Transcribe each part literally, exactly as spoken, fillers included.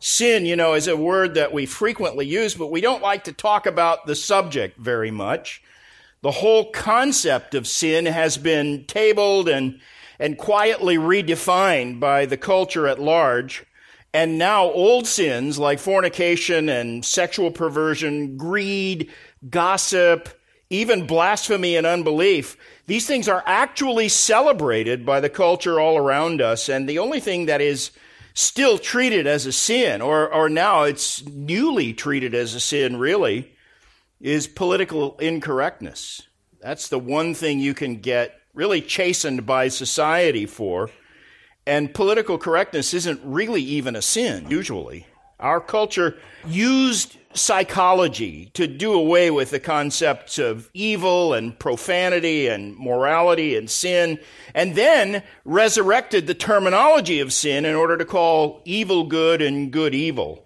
Sin, you know, is a word that we frequently use, but we don't like to talk about the subject very much. The whole concept of sin has been tabled and, and quietly redefined by the culture at large. And now old sins like fornication and sexual perversion, greed, gossip, even blasphemy and unbelief, these things are actually celebrated by the culture all around us. And the only thing that is still treated as a sin, or, or now it's newly treated as a sin really, is political incorrectness. That's the one thing you can get really chastened by society for. And political correctness isn't really even a sin, usually. Our culture used psychology to do away with the concepts of evil and profanity and morality and sin, and then resurrected the terminology of sin in order to call evil good and good evil.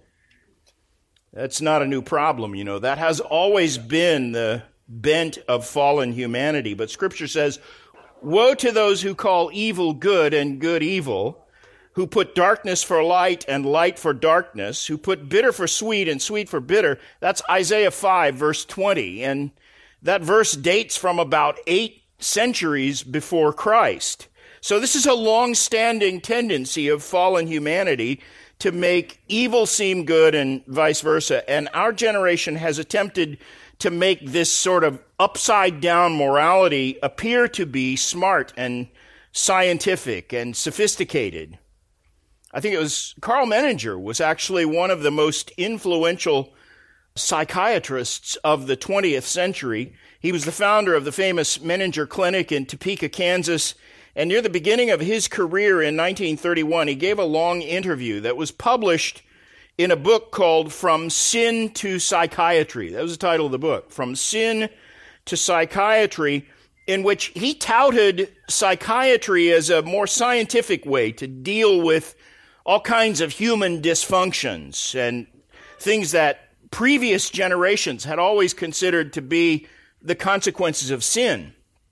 That's not a new problem, you know. That has always been the bent of fallen humanity. But Scripture says, woe to those who call evil good and good evil, who put darkness for light and light for darkness, who put bitter for sweet and sweet for bitter. That's Isaiah five, verse twenty. And that verse dates from about eight centuries before Christ. So this is a long-standing tendency of fallen humanity to make evil seem good and vice versa. And our generation has attempted to make this sort of upside-down morality appear to be smart and scientific and sophisticated. I think it was Carl Menninger was actually one of the most influential psychiatrists of the twentieth century. He was the founder of the famous Menninger Clinic in Topeka, Kansas, and near the beginning of his career in nineteen thirty-one, he gave a long interview that was published in a book called From Sin to Psychiatry. That was the title of the book, From Sin to Psychiatry, in which he touted psychiatry as a more scientific way to deal with all kinds of human dysfunctions and things that previous generations had always considered to be the consequences of sin.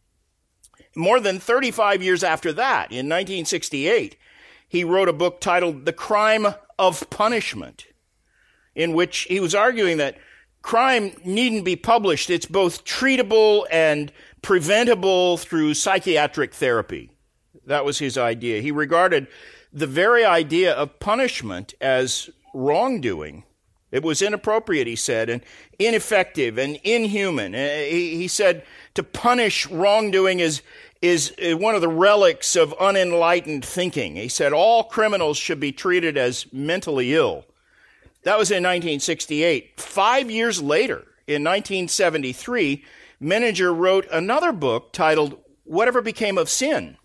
More than thirty-five years after that, in nineteen sixty-eight, he wrote a book titled The Crime of Punishment, in which he was arguing that crime needn't be published. It's both treatable and preventable through psychiatric therapy. That was his idea. He regarded the very idea of punishment as wrongdoing. It was inappropriate, he said, and ineffective and inhuman. He, he said to punish wrongdoing is, is one of the relics of unenlightened thinking. He said all criminals should be treated as mentally ill. That was in nineteen sixty-eight. Five years later, in nineteen seventy-three, Menninger wrote another book titled Whatever Became of Sin,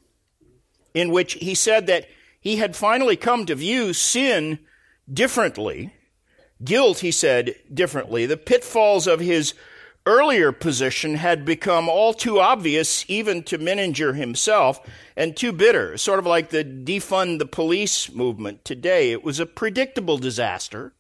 in which he said that he had finally come to view sin differently. Guilt, he said, differently. The pitfalls of his earlier position had become all too obvious even to Menninger himself and too bitter, sort of like the defund the police movement today. It was a predictable disaster.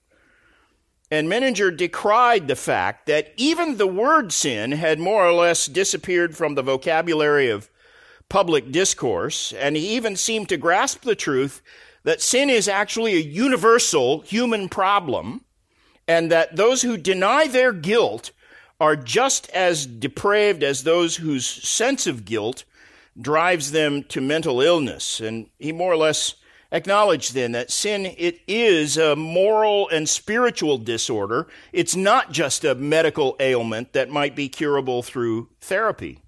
And Menninger decried the fact that even the word sin had more or less disappeared from the vocabulary of public discourse, and he even seemed to grasp the truth that sin is actually a universal human problem, and that those who deny their guilt are just as depraved as those whose sense of guilt drives them to mental illness. And he more or less acknowledged then that sin, it is a moral and spiritual disorder. It's not just a medical ailment that might be curable through therapy.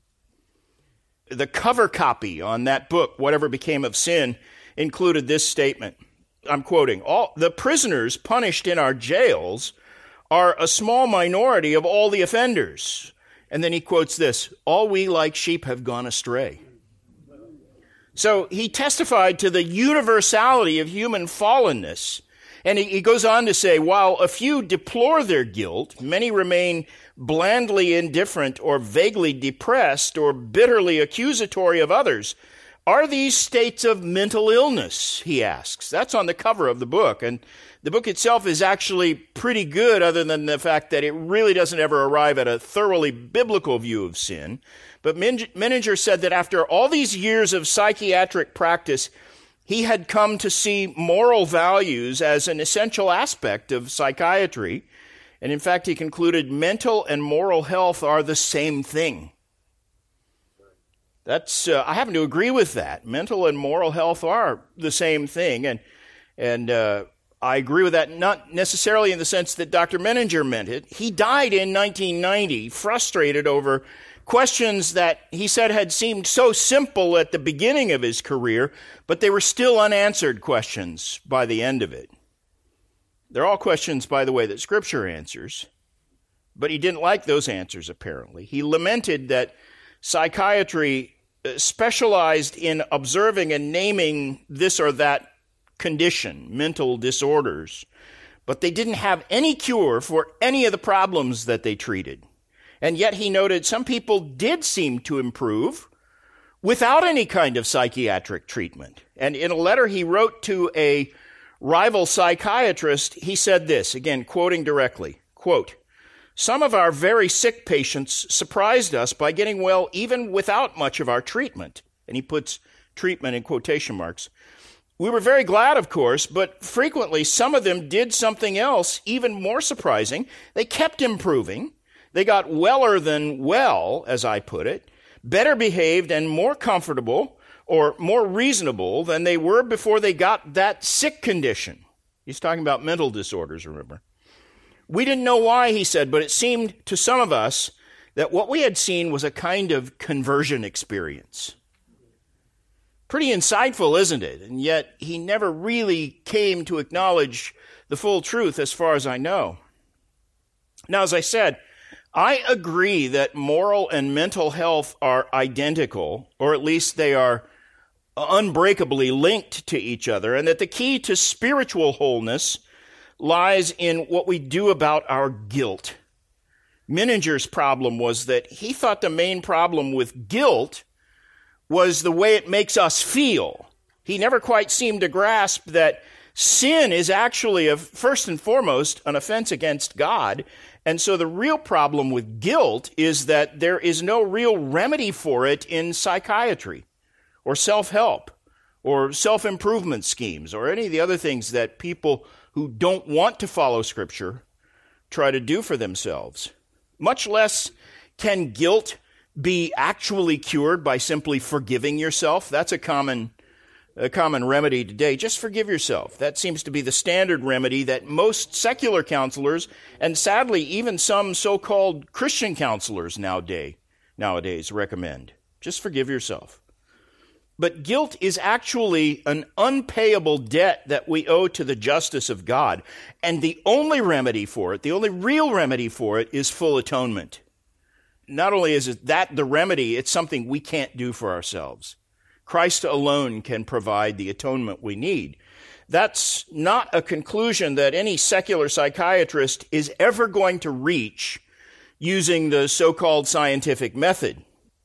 The cover copy on that book, Whatever Became of Sin, included this statement. I'm quoting, all the prisoners punished in our jails are a small minority of all the offenders. And then he quotes this, all we like sheep have gone astray. So he testified to the universality of human fallenness. And he, he goes on to say, while a few deplore their guilt, many remain blandly indifferent or vaguely depressed or bitterly accusatory of others. Are these states of mental illness, he asks. That's on the cover of the book. And the book itself is actually pretty good, other than the fact that it really doesn't ever arrive at a thoroughly biblical view of sin. But Menninger said that after all these years of psychiatric practice, He had come to see moral values as an essential aspect of psychiatry. And in fact, he concluded mental and moral health are the same thing. That's uh, I happen to agree with that. Mental and moral health are the same thing. And, and uh, I agree with that, not necessarily in the sense that Doctor Menninger meant it. He died in nineteen ninety, frustrated over questions that he said had seemed so simple at the beginning of his career, but they were still unanswered questions by the end of it. They're all questions, by the way, that Scripture answers, but he didn't like those answers, apparently. He lamented that psychiatry specialized in observing and naming this or that condition, mental disorders, but they didn't have any cure for any of the problems that they treated. And yet he noted some people did seem to improve without any kind of psychiatric treatment. And in a letter he wrote to a rival psychiatrist, he said this, again, quoting directly, quote, "Some of our very sick patients surprised us by getting well even without much of our treatment." And he puts treatment in quotation marks. "We were very glad, of course, but frequently some of them did something else even more surprising. They kept improving. They got weller than well, as I put it, better behaved and more comfortable or more reasonable than they were before they got that sick condition." He's talking about mental disorders, remember. "We didn't know why," he said, "but it seemed to some of us that what we had seen was a kind of conversion experience." Pretty insightful, isn't it? And yet he never really came to acknowledge the full truth as far as I know. Now, as I said, I agree that moral and mental health are identical, or at least they are unbreakably linked to each other, and that the key to spiritual wholeness lies in what we do about our guilt. Meninger's problem was that he thought the main problem with guilt was the way it makes us feel. He never quite seemed to grasp that sin is actually, a, first and foremost, an offense against God. And so the real problem with guilt is that there is no real remedy for it in psychiatry or self-help or self-improvement schemes or any of the other things that people who don't want to follow Scripture try to do for themselves. Much less can guilt be actually cured by simply forgiving yourself. That's a common a common remedy today. Just forgive yourself. That seems to be the standard remedy that most secular counselors, and sadly even some so-called Christian counselors nowadays, nowadays recommend. Just forgive yourself. But guilt is actually an unpayable debt that we owe to the justice of God. And the only remedy for it, the only real remedy for it, is full atonement. Not only is it that the remedy, it's something we can't do for ourselves. Christ alone can provide the atonement we need. That's not a conclusion that any secular psychiatrist is ever going to reach using the so-called scientific method.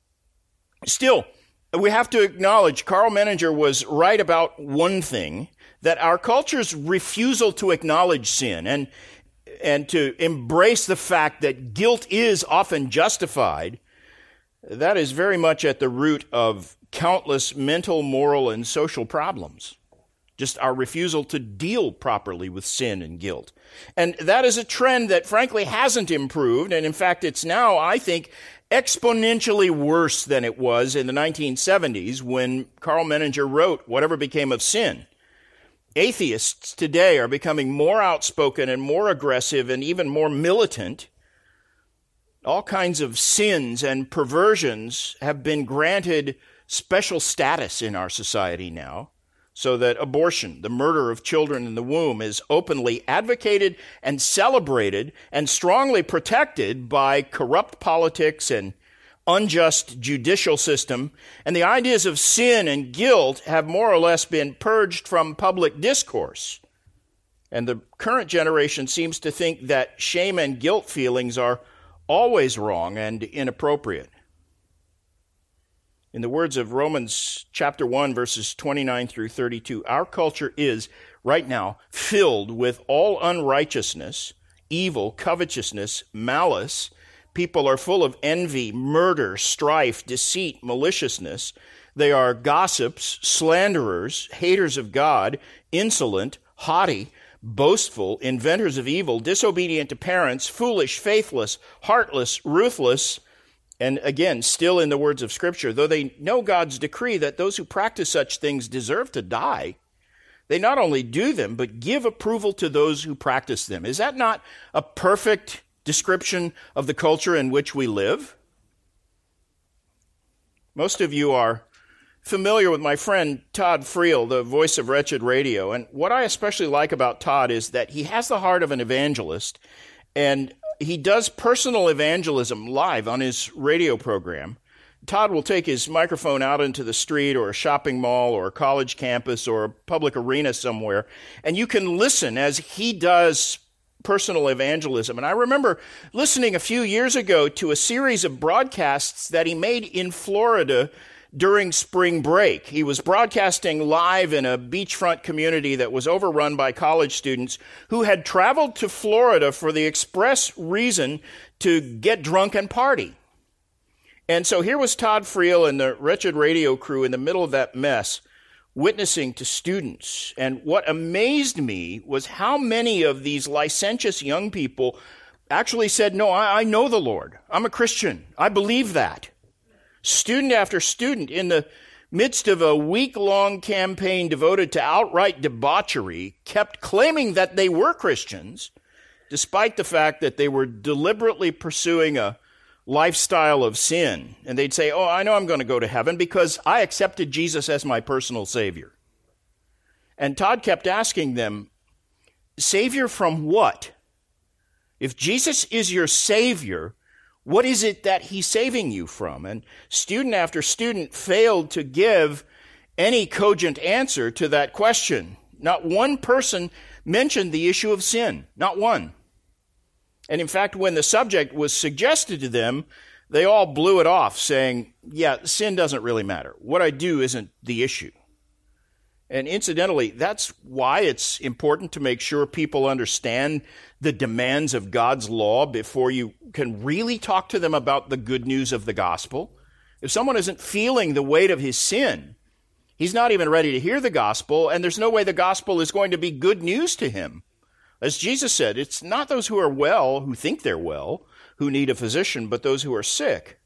Still, we have to acknowledge Karl Menninger was right about one thing, that our culture's refusal to acknowledge sin and, and to embrace the fact that guilt is often justified, that is very much at the root of countless mental, moral, and social problems. Just our refusal to deal properly with sin and guilt. And that is a trend that frankly hasn't improved, and in fact it's now, I think, exponentially worse than it was in the nineteen seventies when Karl Menninger wrote Whatever Became of Sin. Atheists today are becoming more outspoken and more aggressive and even more militant. All kinds of sins and perversions have been granted special status in our society now, so that abortion, the murder of children in the womb, is openly advocated and celebrated and strongly protected by corrupt politics and unjust judicial system, and the ideas of sin and guilt have more or less been purged from public discourse. And the current generation seems to think that shame and guilt feelings are always wrong and inappropriate. In the words of Romans chapter one, verses twenty-nine through thirty-two, our culture is, right now, filled with all unrighteousness, evil, covetousness, malice. People are full of envy, murder, strife, deceit, maliciousness. They are gossips, slanderers, haters of God, insolent, haughty, boastful, inventors of evil, disobedient to parents, foolish, faithless, heartless, ruthless, and again, still in the words of Scripture, though they know God's decree that those who practice such things deserve to die, they not only do them, but give approval to those who practice them. Is that not a perfect description of the culture in which we live? Most of you are familiar with my friend Todd Friel, the voice of Wretched Radio. And what I especially like about Todd is that he has the heart of an evangelist, and he does personal evangelism live on his radio program. Todd will take his microphone out into the street or a shopping mall or a college campus or a public arena somewhere, and you can listen as he does personal evangelism. And I remember listening a few years ago to a series of broadcasts that he made in Florida during spring break. He was broadcasting live in a beachfront community that was overrun by college students who had traveled to Florida for the express reason to get drunk and party. And so here was Todd Friel and the Wretched Radio crew in the middle of that mess, witnessing to students. And what amazed me was how many of these licentious young people actually said, no, I, I know the Lord. I'm a Christian. I believe that. Student after student, in the midst of a week-long campaign devoted to outright debauchery, kept claiming that they were Christians, despite the fact that they were deliberately pursuing a lifestyle of sin. And they'd say, oh, I know I'm going to go to heaven because I accepted Jesus as my personal Savior. And Todd kept asking them, Savior from what? If Jesus is your Savior, what is it that he's saving you from? And student after student failed to give any cogent answer to that question. Not one person mentioned the issue of sin. Not one. And in fact, when the subject was suggested to them, they all blew it off, saying, yeah, sin doesn't really matter. What I do isn't the issue. And incidentally, that's why it's important to make sure people understand the demands of God's law before you can really talk to them about the good news of the gospel. If someone isn't feeling the weight of his sin, he's not even ready to hear the gospel, and there's no way the gospel is going to be good news to him. As Jesus said, it's not those who are well, who think they're well, who need a physician, but those who are sick.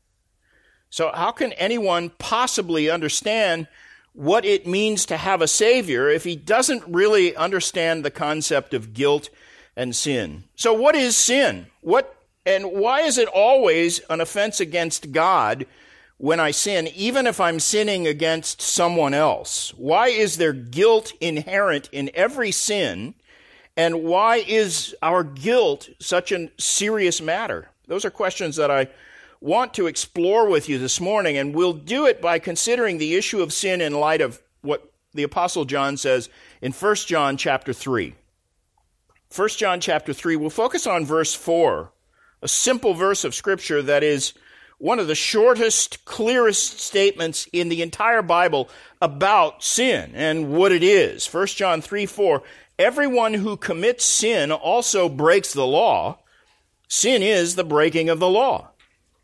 So how can anyone possibly understand what it means to have a Savior if he doesn't really understand the concept of guilt and sin? So what is sin? What and why is it always an offense against God when I sin, even if I'm sinning against someone else? Why is there guilt inherent in every sin? And why is our guilt such a serious matter? Those are questions that I want to explore with you this morning, and we'll do it by considering the issue of sin in light of what the Apostle John says in First John chapter three. First John chapter three, we'll focus on verse four, a simple verse of Scripture that is one of the shortest, clearest statements in the entire Bible about sin and what it is. First John three four, everyone who commits sin also breaks the law. Sin is the breaking of the law.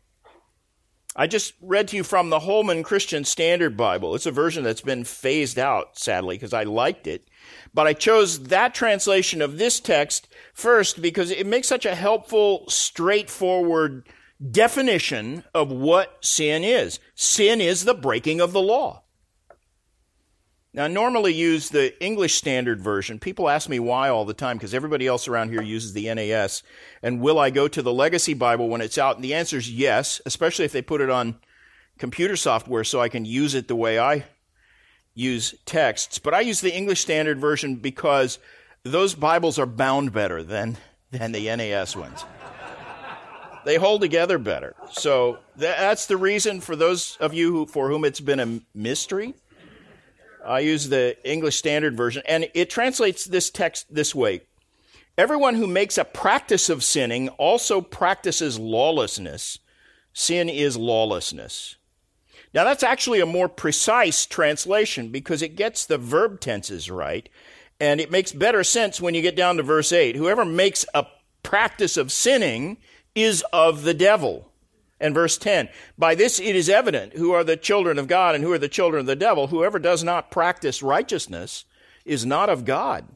I just read to you from the Holman Christian Standard Bible. It's a version that's been phased out, sadly, because I liked it. But I chose that translation of this text first because it makes such a helpful, straightforward definition of what sin is. Sin is the breaking of the law. Now, I normally use the English Standard Version. People ask me why all the time because everybody else around here uses the N A S. And will I go to the Legacy Bible when it's out? And the answer is yes, especially if they put it on computer software so I can use it the way I use texts. But I use the English Standard Version because those Bibles are bound better than, than the N A S ones. They hold together better. So that's the reason for those of you who, for whom it's been a mystery. I use the English Standard Version, and it translates this text this way. Everyone who makes a practice of sinning also practices lawlessness. Sin is lawlessness. Now, that's actually a more precise translation because it gets the verb tenses right, and it makes better sense when you get down to verse eight. Whoever makes a practice of sinning is of the devil. And verse ten, by this it is evident who are the children of God and who are the children of the devil. Whoever does not practice righteousness is not of God.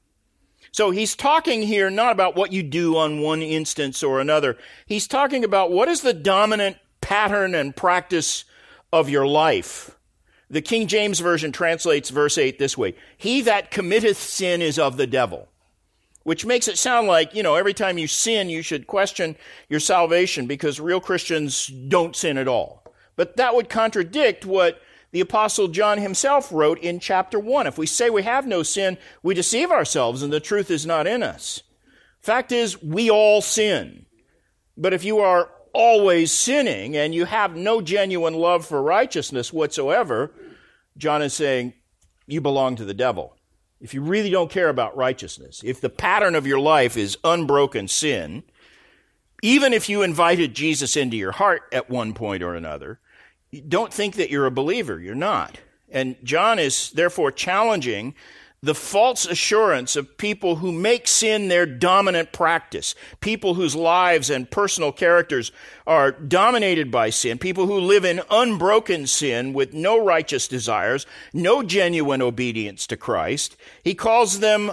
So he's talking here not about what you do on one instance or another. He's talking about what is the dominant pattern and practice of your life. The King James Version translates verse eight this way, he that committeth sin is of the devil. Which makes it sound like, you know, every time you sin, you should question your salvation because real Christians don't sin at all. But that would contradict what the Apostle John himself wrote in chapter one. If we say we have no sin, we deceive ourselves and the truth is not in us. Fact is, we all sin. But if you are always sinning and you have no genuine love for righteousness whatsoever, John is saying you belong to the devil. If you really don't care about righteousness, if the pattern of your life is unbroken sin, even if you invited Jesus into your heart at one point or another, don't think that you're a believer. You're not. And John is therefore challenging the false assurance of people who make sin their dominant practice, people whose lives and personal characters are dominated by sin, people who live in unbroken sin with no righteous desires, no genuine obedience to Christ. He calls them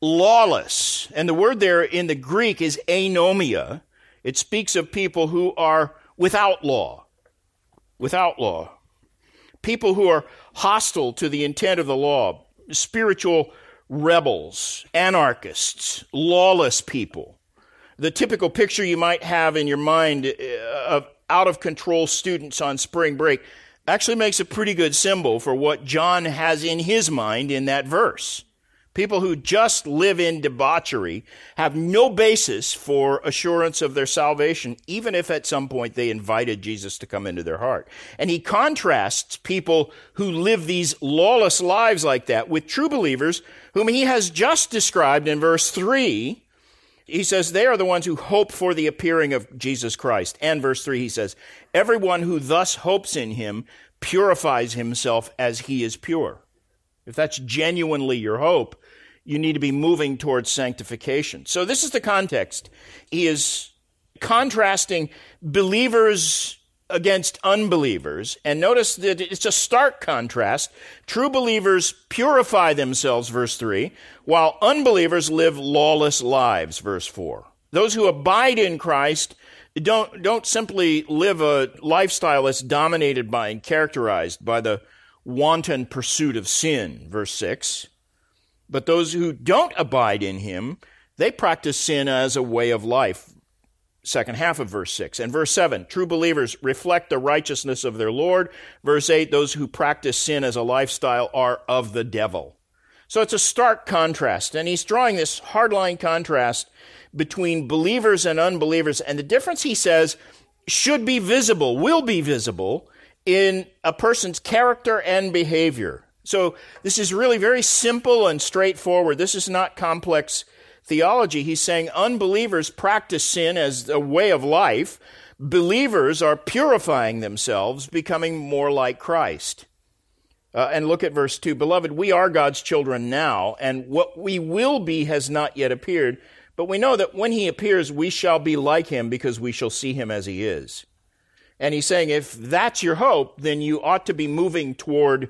lawless. And the word there in the Greek is anomia. It speaks of people who are without law, without law, people who are hostile to the intent of the law, spiritual rebels, anarchists, lawless people. The typical picture you might have in your mind of out-of-control students on spring break actually makes a pretty good symbol for what John has in his mind in that verse. People who just live in debauchery have no basis for assurance of their salvation, even if at some point they invited Jesus to come into their heart. And he contrasts people who live these lawless lives like that with true believers whom he has just described in verse three. He says they are the ones who hope for the appearing of Jesus Christ. And verse three, he says, everyone who thus hopes in him purifies himself as he is pure. If that's genuinely your hope, you need to be moving towards sanctification. So this is the context. He is contrasting believers against unbelievers. And notice that it's a stark contrast. True believers purify themselves, verse three, while unbelievers live lawless lives, verse four. Those who abide in Christ don't, don't simply live a lifestyle that's dominated by and characterized by the wanton pursuit of sin, verse six. But those who don't abide in him, they practice sin as a way of life, second half of verse six. And verse seven, true believers reflect the righteousness of their Lord. Verse eight, those who practice sin as a lifestyle are of the devil. So it's a stark contrast, and he's drawing this hardline contrast between believers and unbelievers. And the difference, he says, should be visible, will be visible in a person's character and behavior. So this is really very simple and straightforward. This is not complex theology. He's saying unbelievers practice sin as a way of life. Believers are purifying themselves, becoming more like Christ. Uh, and look at verse two. Beloved, we are God's children now, and what we will be has not yet appeared. But we know that when he appears, we shall be like him because we shall see him as he is. And he's saying if that's your hope, then you ought to be moving toward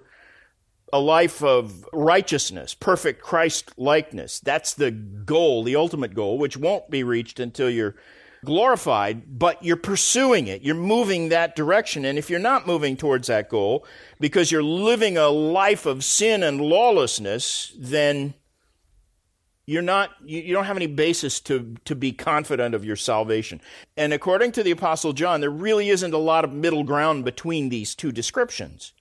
a life of righteousness, perfect Christ-likeness. That's the goal, the ultimate goal, which won't be reached until you're glorified, but you're pursuing it. You're moving that direction. And if you're not moving towards that goal because you're living a life of sin and lawlessness, then you're not, you, you don't have any basis to, to be confident of your salvation. And according to the Apostle John, there really isn't a lot of middle ground between these two descriptions.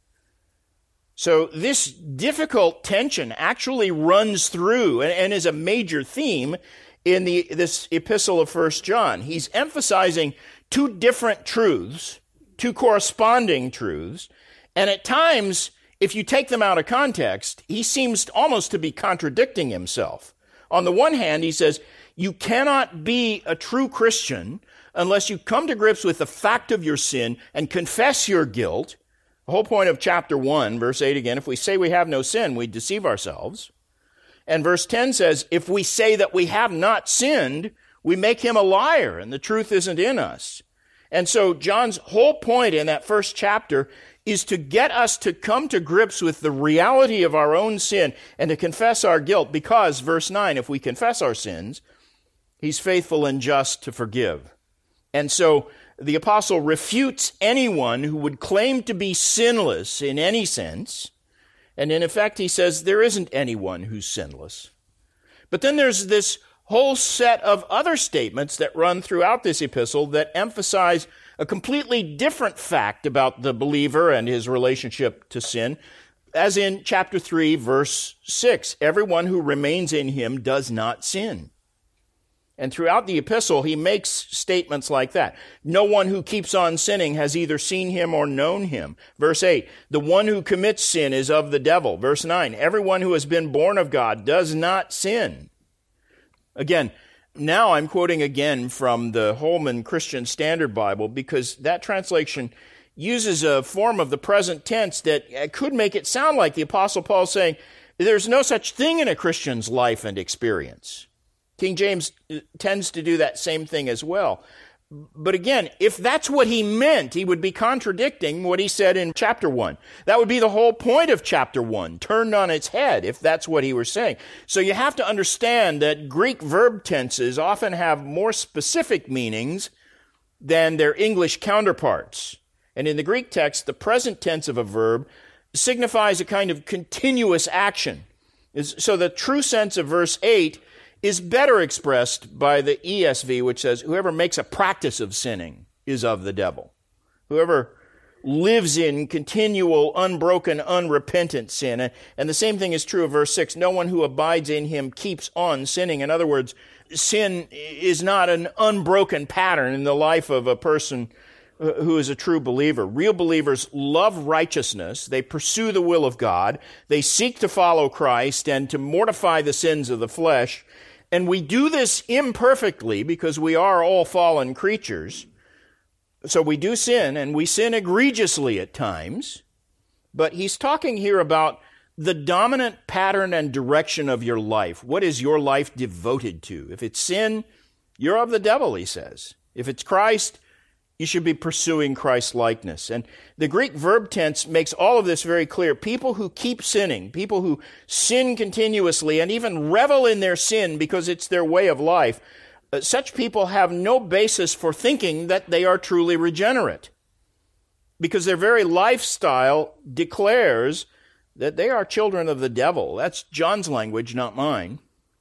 So this difficult tension actually runs through and, and is a major theme in the this epistle of First John. He's emphasizing two different truths, two corresponding truths, and at times, if you take them out of context, he seems almost to be contradicting himself. On the one hand, he says, you cannot be a true Christian unless you come to grips with the fact of your sin and confess your guilt. The whole point of chapter one, verse eight again, if we say we have no sin, we deceive ourselves. And verse ten says, if we say that we have not sinned, we make him a liar, and the truth isn't in us. And so John's whole point in that first chapter is to get us to come to grips with the reality of our own sin and to confess our guilt because, verse nine, if we confess our sins, he's faithful and just to forgive. And so the apostle refutes anyone who would claim to be sinless in any sense. And in effect, he says there isn't anyone who's sinless. But then there's this whole set of other statements that run throughout this epistle that emphasize a completely different fact about the believer and his relationship to sin, as in chapter three, verse six, everyone who remains in him does not sin. And throughout the epistle, he makes statements like that. No one who keeps on sinning has either seen him or known him. Verse eight, the one who commits sin is of the devil. Verse nine, everyone who has been born of God does not sin. Again, now I'm quoting again from the Holman Christian Standard Bible because that translation uses a form of the present tense that could make it sound like the Apostle Paul saying, there's no such thing in a Christian's life and experience. King James tends to do that same thing as well. But again, if that's what he meant, he would be contradicting what he said in chapter one. That would be the whole point of chapter one, turned on its head, if that's what he was saying. So you have to understand that Greek verb tenses often have more specific meanings than their English counterparts. And in the Greek text, the present tense of a verb signifies a kind of continuous action. So the true sense of verse eight is better expressed by the E S V, which says, whoever makes a practice of sinning is of the devil. Whoever lives in continual, unbroken, unrepentant sin. And the same thing is true of verse six. No one who abides in him keeps on sinning. In other words, sin is not an unbroken pattern in the life of a person who is a true believer. Real believers love righteousness. They pursue the will of God. They seek to follow Christ and to mortify the sins of the flesh. And we do this imperfectly because we are all fallen creatures. So we do sin, and we sin egregiously at times. But he's talking here about the dominant pattern and direction of your life. What is your life devoted to? If it's sin, you're of the devil, he says. If it's Christ, you should be pursuing Christ-likeness. And the Greek verb tense makes all of this very clear. People who keep sinning, people who sin continuously and even revel in their sin because it's their way of life, uh, such people have no basis for thinking that they are truly regenerate, because their very lifestyle declares that they are children of the devil. That's John's language, not mine.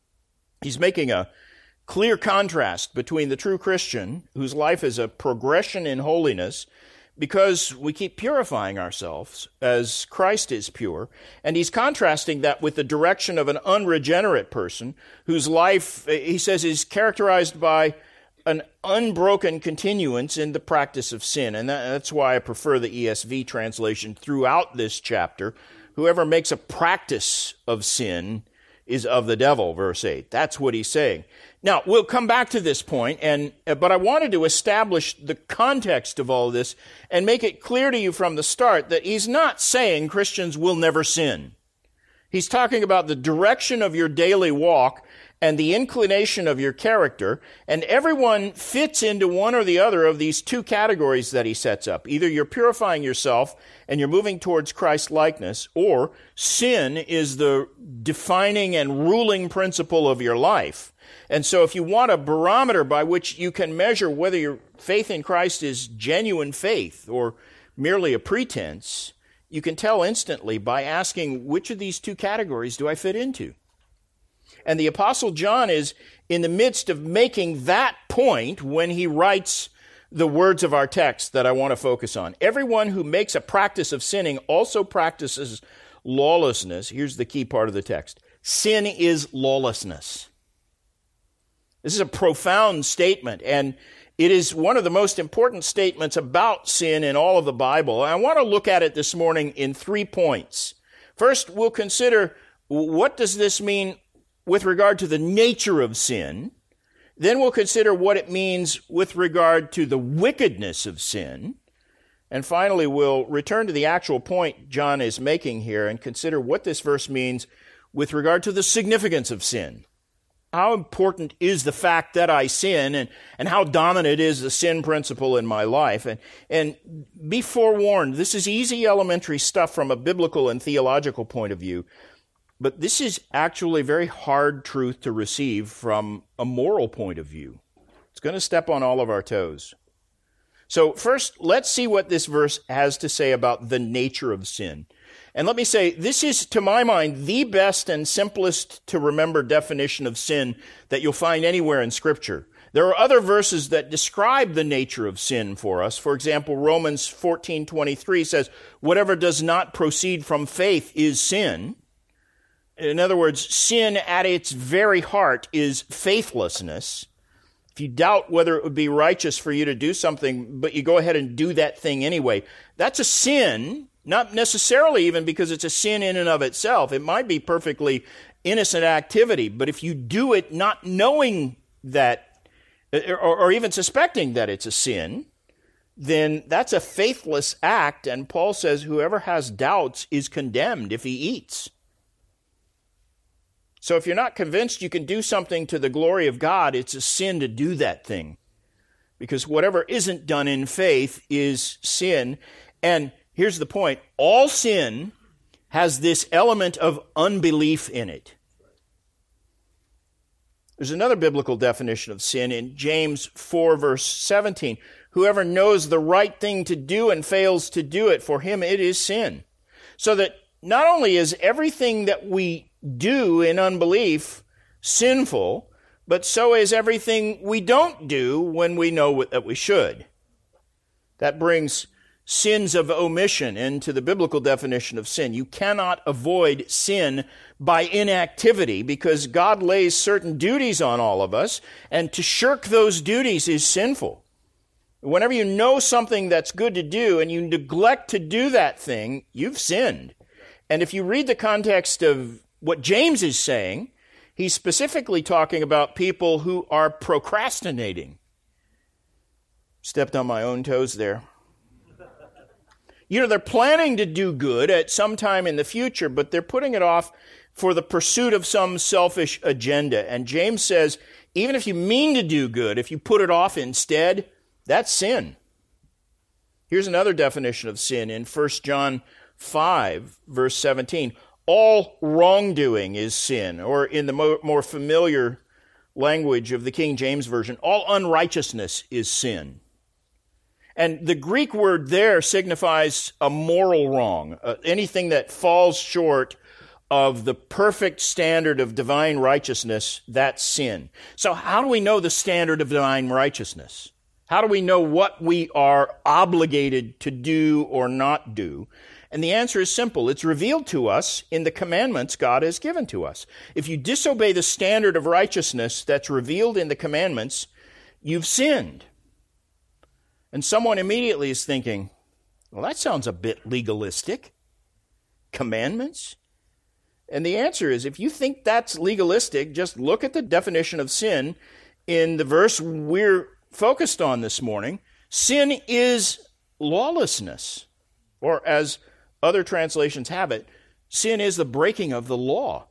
He's making a clear contrast between the true Christian, whose life is a progression in holiness because we keep purifying ourselves as Christ is pure, and he's contrasting that with the direction of an unregenerate person whose life, he says, is characterized by an unbroken continuance in the practice of sin. And that, that's why I prefer the E S V translation throughout this chapter. Whoever makes a practice of sin is of the devil, verse eight. That's what he's saying. Now, we'll come back to this point, and but I wanted to establish the context of all this and make it clear to you from the start that he's not saying Christians will never sin. He's talking about the direction of your daily walk and the inclination of your character, and everyone fits into one or the other of these two categories that he sets up. Either you're purifying yourself and you're moving towards Christ-likeness, or sin is the defining and ruling principle of your life. And so if you want a barometer by which you can measure whether your faith in Christ is genuine faith or merely a pretense, you can tell instantly by asking, which of these two categories do I fit into? And the Apostle John is in the midst of making that point when he writes the words of our text that I want to focus on. Everyone who makes a practice of sinning also practices lawlessness. Here's the key part of the text. Sin is lawlessness. This is a profound statement, and it is one of the most important statements about sin in all of the Bible. I want to look at it this morning in three points. First, we'll consider what does this mean with regard to the nature of sin. Then we'll consider what it means with regard to the wickedness of sin. And finally, we'll return to the actual point John is making here and consider what this verse means with regard to the significance of sin. how important is the fact that I sin, and, and how dominant is the sin principle in my life. And, and be forewarned, this is easy elementary stuff from a biblical and theological point of view, but this is actually very hard truth to receive from a moral point of view. It's going to step on all of our toes. So first, let's see what this verse has to say about the nature of sin. And let me say, this is, to my mind, the best and simplest to remember definition of sin that you'll find anywhere in Scripture. There are other verses that describe the nature of sin for us. For example, Romans fourteen twenty-three says, whatever does not proceed from faith is sin. In other words, sin at its very heart is faithlessness. If you doubt whether it would be righteous for you to do something, but you go ahead and do that thing anyway, that's a sin. Not necessarily even because it's a sin in and of itself. It might be perfectly innocent activity, but if you do it not knowing that, or, or even suspecting that it's a sin, then that's a faithless act, and Paul says whoever has doubts is condemned if he eats. So if you're not convinced you can do something to the glory of God, it's a sin to do that thing. Because whatever isn't done in faith is sin. And here's the point. All sin has this element of unbelief in it. There's another biblical definition of sin in James four, verse seventeen. Whoever knows the right thing to do and fails to do it, for him it is sin. So that not only is everything that we do in unbelief sinful, but so is everything we don't do when we know that we should. That brings sins of omission into the biblical definition of sin. You cannot avoid sin by inactivity because God lays certain duties on all of us, and to shirk those duties is sinful. Whenever you know something that's good to do and you neglect to do that thing, you've sinned. And if you read the context of what James is saying, he's specifically talking about people who are procrastinating. Stepped on my own toes there. You know, they're planning to do good at some time in the future, but they're putting it off for the pursuit of some selfish agenda. And James says, even if you mean to do good, if you put it off instead, that's sin. Here's another definition of sin in First John five, verse seventeen. All wrongdoing is sin, or in the more, more familiar language of the King James Version, all unrighteousness is sin. And the Greek word there signifies a moral wrong, uh, anything that falls short of the perfect standard of divine righteousness, that's sin. So how do we know the standard of divine righteousness? How do we know what we are obligated to do or not do? And the answer is simple. It's revealed to us in the commandments God has given to us. If you disobey the standard of righteousness that's revealed in the commandments, you've sinned. And someone immediately is thinking, well, that sounds a bit legalistic. Commandments? And the answer is, if you think that's legalistic, just look at the definition of sin in the verse we're focused on this morning. Sin is lawlessness. Or as other translations have it, sin is the breaking of the law.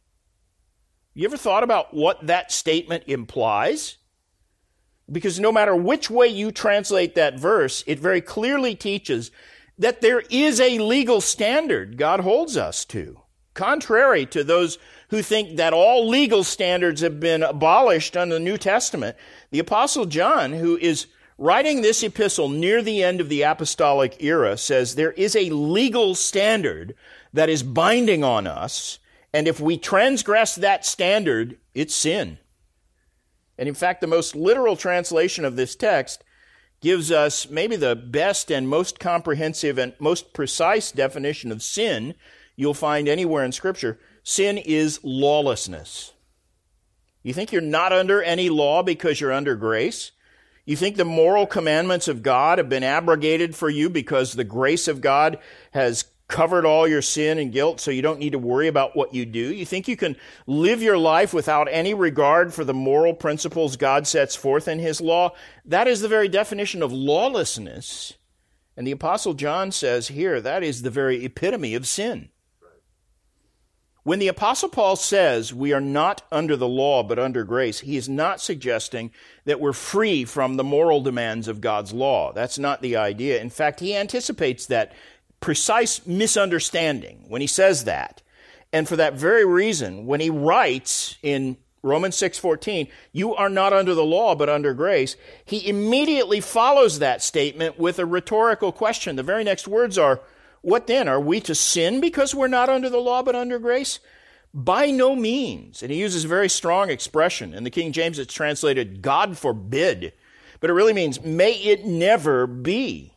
You ever thought about what that statement implies? Because no matter which way you translate that verse, it very clearly teaches that there is a legal standard God holds us to. Contrary to those who think that all legal standards have been abolished under the New Testament, the Apostle John, who is writing this epistle near the end of the apostolic era, says there is a legal standard that is binding on us, and if we transgress that standard, it's sin. And in fact, the most literal translation of this text gives us maybe the best and most comprehensive and most precise definition of sin you'll find anywhere in Scripture. Sin is lawlessness. You think you're not under any law because you're under grace? You think the moral commandments of God have been abrogated for you because the grace of God has covered all your sin and guilt, so you don't need to worry about what you do? You think you can live your life without any regard for the moral principles God sets forth in His law? That is the very definition of lawlessness. And the Apostle John says here, that is the very epitome of sin. When the Apostle Paul says we are not under the law but under grace, he is not suggesting that we're free from the moral demands of God's law. That's not the idea. In fact, he anticipates that precise misunderstanding when he says that. And for that very reason, when he writes in Romans six fourteen, you are not under the law but under grace, he immediately follows that statement with a rhetorical question. The very next words are, what then? Are we to sin because we're not under the law but under grace? By no means. And he uses a very strong expression. In the King James, it's translated, God forbid. But it really means, may it never be.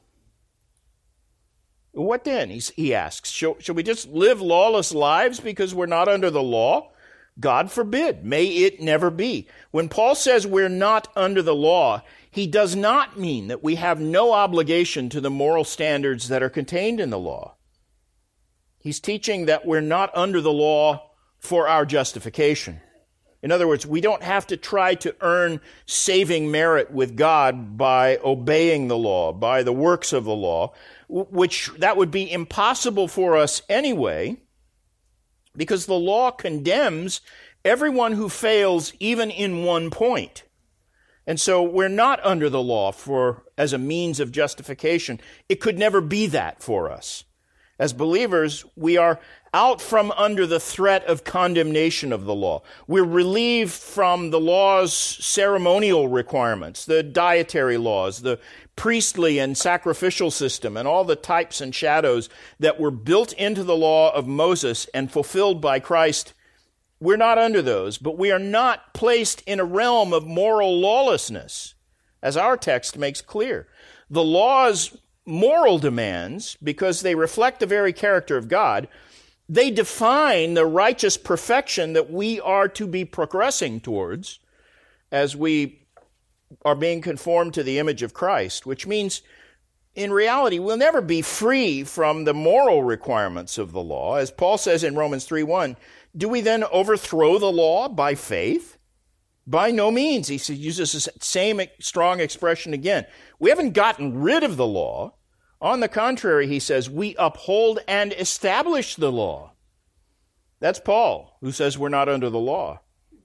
What then? He's, he asks. Shall, shall we just live lawless lives because we're not under the law? God forbid. May it never be. When Paul says we're not under the law, he does not mean that we have no obligation to the moral standards that are contained in the law. He's teaching that we're not under the law for our justification. In other words, we don't have to try to earn saving merit with God by obeying the law, by the works of the law, which that would be impossible for us anyway, because the law condemns everyone who fails even in one point. And so we're not under the law for as a means of justification. It could never be that for us. As believers, we are out from under the threat of condemnation of the law. We're relieved from the law's ceremonial requirements, the dietary laws, the priestly and sacrificial system, and all the types and shadows that were built into the law of Moses and fulfilled by Christ. We're not under those, but we are not placed in a realm of moral lawlessness, as our text makes clear. The law's moral demands, because they reflect the very character of God, they define the righteous perfection that we are to be progressing towards as we are being conformed to the image of Christ, which means in reality we'll never be free from the moral requirements of the law. As Paul says in Romans three one, do we then overthrow the law by faith? By no means. He uses the same strong expression again. We haven't gotten rid of the law. On the contrary, he says, we uphold and establish the law. That's Paul, who says we're not under the law.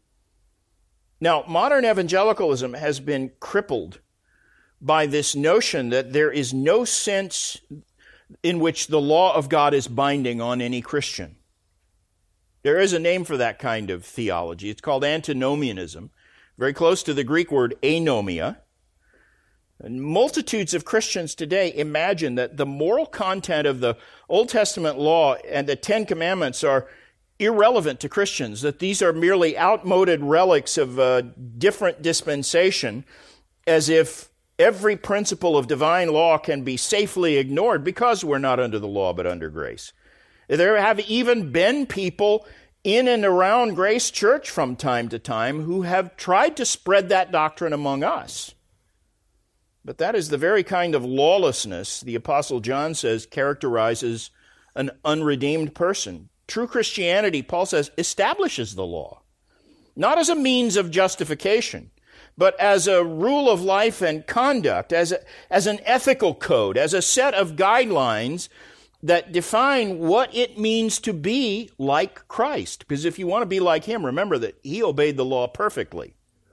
Now, modern evangelicalism has been crippled by this notion that there is no sense in which the law of God is binding on any Christian. There is a name for that kind of theology. It's called antinomianism, very close to the Greek word anomia. And multitudes of Christians today imagine that the moral content of the Old Testament law and the Ten Commandments are irrelevant to Christians, that these are merely outmoded relics of a different dispensation, as if every principle of divine law can be safely ignored because we're not under the law but under grace. There have even been people in and around Grace Church from time to time who have tried to spread that doctrine among us. But that is the very kind of lawlessness the Apostle John says characterizes an unredeemed person. True Christianity, Paul says, establishes the law, not as a means of justification, but as a rule of life and conduct, as, a, as an ethical code, as a set of guidelines that define what it means to be like Christ. Because if you want to be like him, remember that he obeyed the law perfectly.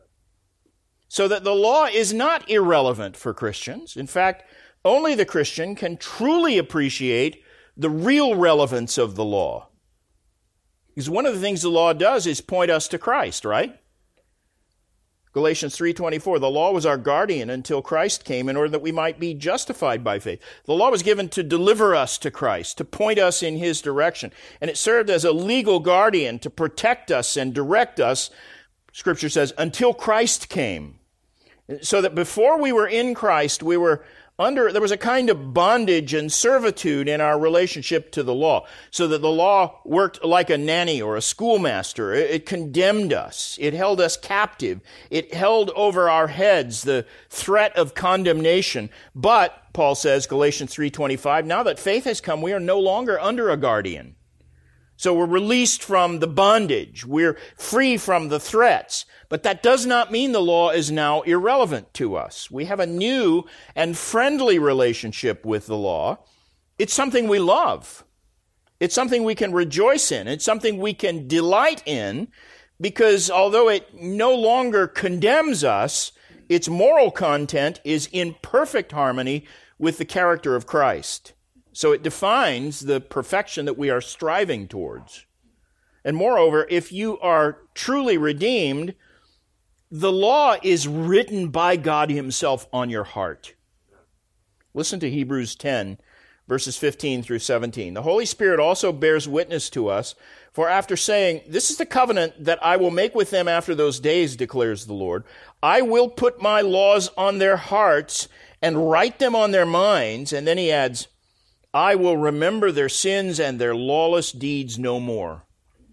So that the law is not irrelevant for Christians. In fact, only the Christian can truly appreciate the real relevance of the law. Because one of the things the law does is point us to Christ, right? Galatians three twenty-four, the law was our guardian until Christ came in order that we might be justified by faith. The law was given to deliver us to Christ, to point us in his direction. And it served as a legal guardian to protect us and direct us, Scripture says, until Christ came. So that before we were in Christ, we were under, there was a kind of bondage and servitude in our relationship to the law, so that the law worked like a nanny or a schoolmaster. It, it condemned us. It held us captive. It held over our heads the threat of condemnation. But, Paul says, Galatians three twenty-five, now that faith has come, we are no longer under a guardian. So we're released from the bondage. We're free from the threats. But that does not mean the law is now irrelevant to us. We have a new and friendly relationship with the law. It's something we love. It's something we can rejoice in. It's something we can delight in, because although it no longer condemns us, its moral content is in perfect harmony with the character of Christ. So it defines the perfection that we are striving towards. And moreover, if you are truly redeemed, the law is written by God himself on your heart. Listen to Hebrews ten, verses fifteen through seventeen. The Holy Spirit also bears witness to us, for after saying, "This is the covenant that I will make with them after those days, declares the Lord, I will put my laws on their hearts and write them on their minds." And then he adds, "I will remember their sins and their lawless deeds no more."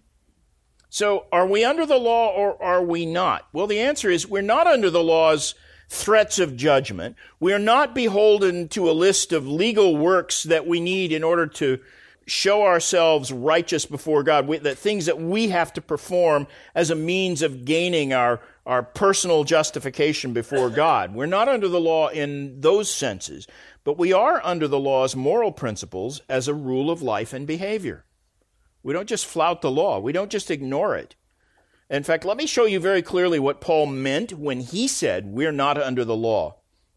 So are we under the law or are we not? Well, the answer is we're not under the law's threats of judgment. We are not beholden to a list of legal works that we need in order to show ourselves righteous before God, we, that things that we have to perform as a means of gaining our, our personal justification before God. We're not under the law in those senses, but we are under the law's moral principles as a rule of life and behavior. We don't just flout the law. We don't just ignore it. In fact, let me show you very clearly what Paul meant when he said we're not under the law.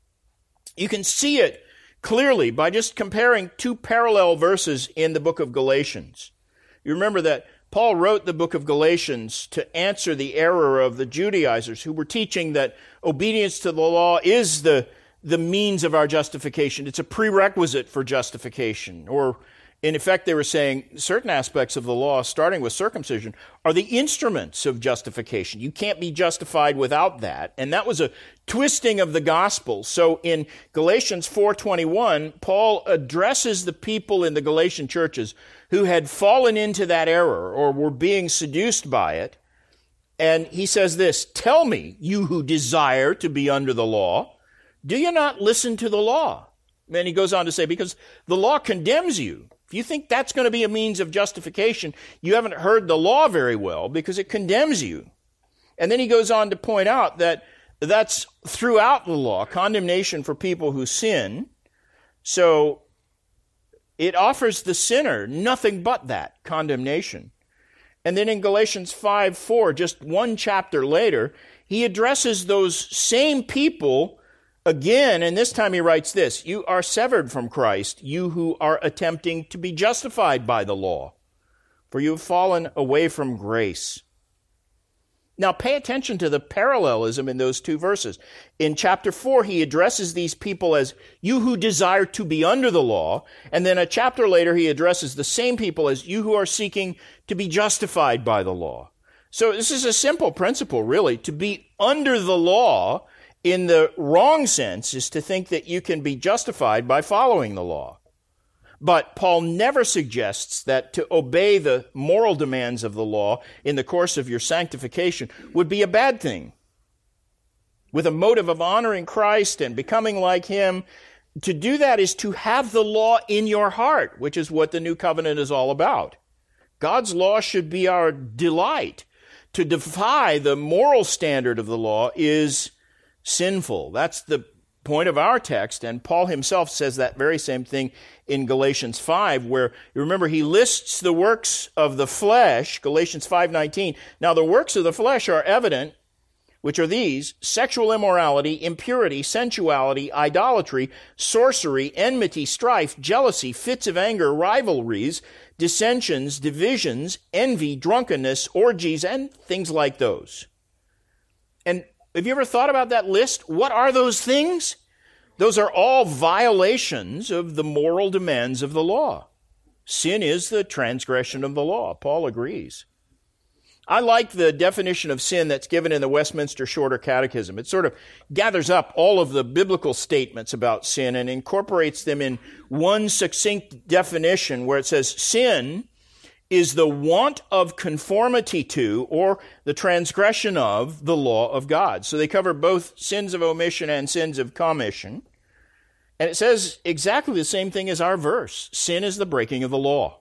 You can see it clearly by just comparing two parallel verses in the book of Galatians. You remember that Paul wrote the book of Galatians to answer the error of the Judaizers who were teaching that obedience to the law is the, the means of our justification. It's a prerequisite for justification. Or in effect, they were saying certain aspects of the law, starting with circumcision, are the instruments of justification. You can't be justified without that. And that was a twisting of the gospel. So in Galatians four twenty-one, Paul addresses the people in the Galatian churches who had fallen into that error or were being seduced by it. And he says this, "Tell me, you who desire to be under the law, do you not listen to the law?" And he goes on to say, because the law condemns you. If you think that's going to be a means of justification, you haven't heard the law very well because it condemns you. And then he goes on to point out that that's throughout the law, condemnation for people who sin. So it offers the sinner nothing but that, condemnation. And then in Galatians five four, just one chapter later, he addresses those same people again, and this time he writes this, "You are severed from Christ, you who are attempting to be justified by the law, for you have fallen away from grace." Now pay attention to the parallelism in those two verses. In chapter four, he addresses these people as you who desire to be under the law, and then a chapter later he addresses the same people as you who are seeking to be justified by the law. So this is a simple principle, really. To be under the law in the wrong sense is to think that you can be justified by following the law. But Paul never suggests that to obey the moral demands of the law in the course of your sanctification would be a bad thing. With a motive of honoring Christ and becoming like him, to do that is to have the law in your heart, which is what the new covenant is all about. God's law should be our delight. To defy the moral standard of the law is sinful. That's the point of our text, and Paul himself says that very same thing in Galatians five, where, you remember, he lists the works of the flesh, Galatians five nineteen. Now the works of the flesh are evident, which are these: sexual immorality, impurity, sensuality, idolatry, sorcery, enmity, strife, jealousy, fits of anger, rivalries, dissensions, divisions, envy, drunkenness, orgies, and things like those. And have you ever thought about that list? What are those things? Those are all violations of the moral demands of the law. Sin is the transgression of the law. Paul agrees. I like the definition of sin that's given in the Westminster Shorter Catechism. It sort of gathers up all of the biblical statements about sin and incorporates them in one succinct definition where it says sin is the want of conformity to or the transgression of the law of God. So they cover both sins of omission and sins of commission. And it says exactly the same thing as our verse. Sin is the breaking of the law.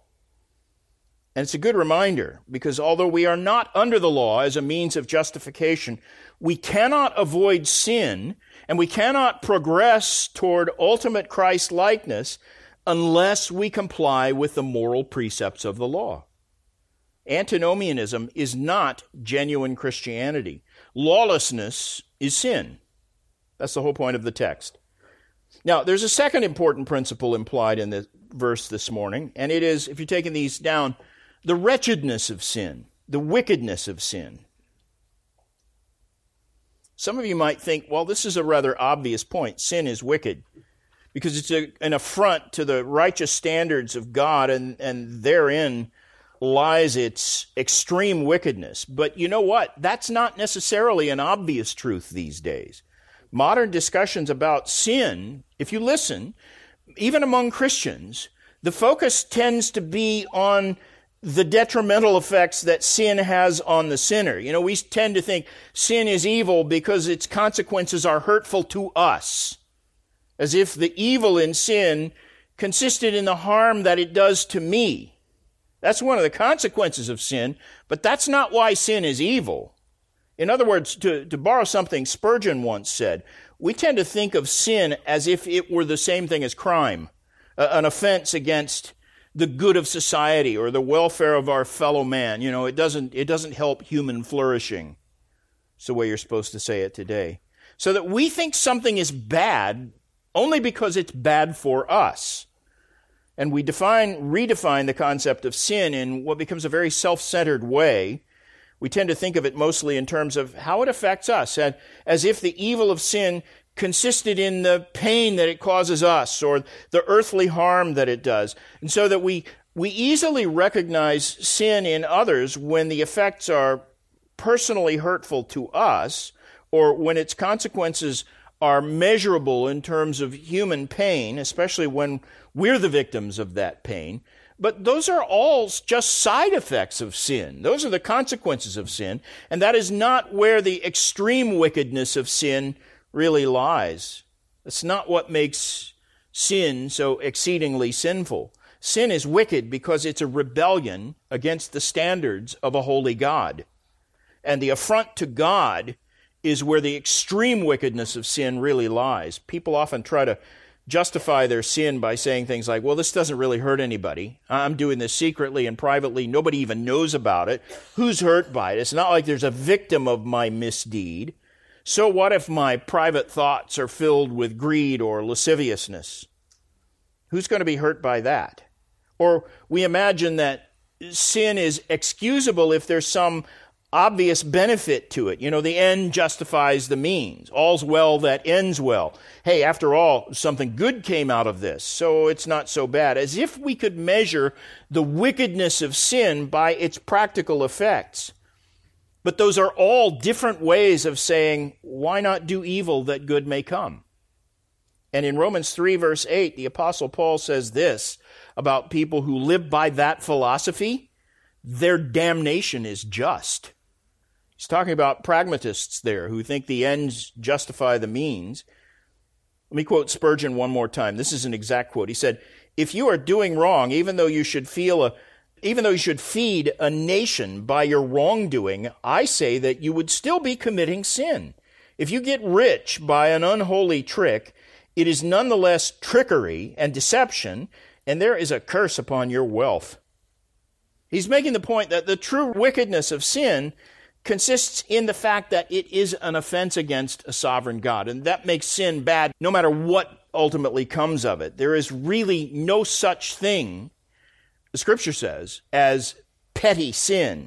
And it's a good reminder, because although we are not under the law as a means of justification, we cannot avoid sin and we cannot progress toward ultimate Christ-likeness unless we comply with the moral precepts of the law. Antinomianism is not genuine Christianity. Lawlessness is sin. That's the whole point of the text. Now, there's a second important principle implied in the verse this morning, and it is, if you're taking these down, the wretchedness of sin, the wickedness of sin. Some of you might think, well, this is a rather obvious point. Sin is wicked because it's a, an affront to the righteous standards of God, and, and therein lies its extreme wickedness. But you know what? That's not necessarily an obvious truth these days. Modern discussions about sin, if you listen, even among Christians, the focus tends to be on the detrimental effects that sin has on the sinner. You know, we tend to think sin is evil because its consequences are hurtful to us, as if the evil in sin consisted in the harm that it does to me. That's one of the consequences of sin, but that's not why sin is evil. In other words, to, to borrow something Spurgeon once said, we tend to think of sin as if it were the same thing as crime, uh, an offense against the good of society or the welfare of our fellow man. You know, it doesn't, it doesn't help human flourishing. It's the way you're supposed to say it today. So that we think something is bad only because it's bad for us. And we define, redefine the concept of sin in what becomes a very self-centered way. We tend to think of it mostly in terms of how it affects us, as if the evil of sin consisted in the pain that it causes us or the earthly harm that it does. And so that we, we easily recognize sin in others when the effects are personally hurtful to us or when its consequences are measurable in terms of human pain, especially when we're the victims of that pain. But those are all just side effects of sin. Those are the consequences of sin, and that is not where the extreme wickedness of sin really lies. That's not what makes sin so exceedingly sinful. Sin is wicked because it's a rebellion against the standards of a holy God. And the affront to God is where the extreme wickedness of sin really lies. People often try to justify their sin by saying things like, well, this doesn't really hurt anybody. I'm doing this secretly and privately. Nobody even knows about it. Who's hurt by it? It's not like there's a victim of my misdeed. So what if my private thoughts are filled with greed or lasciviousness? Who's going to be hurt by that? Or we imagine that sin is excusable if there's some obvious benefit to it. You know, the end justifies the means. All's well that ends well. Hey, after all, something good came out of this, so it's not so bad. As if we could measure the wickedness of sin by its practical effects. But those are all different ways of saying, why not do evil that good may come? And in Romans three, verse eight, the Apostle Paul says this about people who live by that philosophy: their damnation is just. He's talking about pragmatists there who think the ends justify the means. Let me quote Spurgeon one more time. This is an exact quote. He said, if you are doing wrong, even though you should feel a, even though you should feed a nation by your wrongdoing, I say that you would still be committing sin. If you get rich by an unholy trick, it is nonetheless trickery and deception, and there is a curse upon your wealth. He's making the point that the true wickedness of sin consists in the fact that it is an offense against a sovereign God, and that makes sin bad no matter what ultimately comes of it. There is really no such thing, the Scripture says, as petty sin.